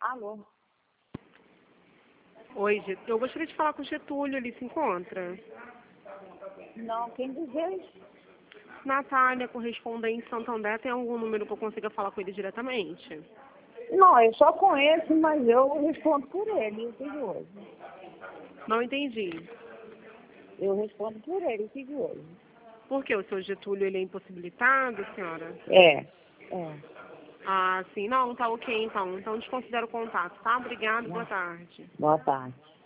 Alô? Oi, eu gostaria de falar com o Getúlio, ele se encontra? Não, quem deseja? Natália, correspondente Santander, tem algum número que eu consiga falar com ele diretamente? Não, eu só conheço, mas eu respondo por ele, o que de hoje? Não entendi. Eu respondo por ele, o que de hoje? Por quê? O seu Getúlio, ele é impossibilitado, senhora? É. Ah, sim. Não, tá ok, então. Então desconsidero o contato, tá? Obrigada, boa Não. tarde. Boa tarde.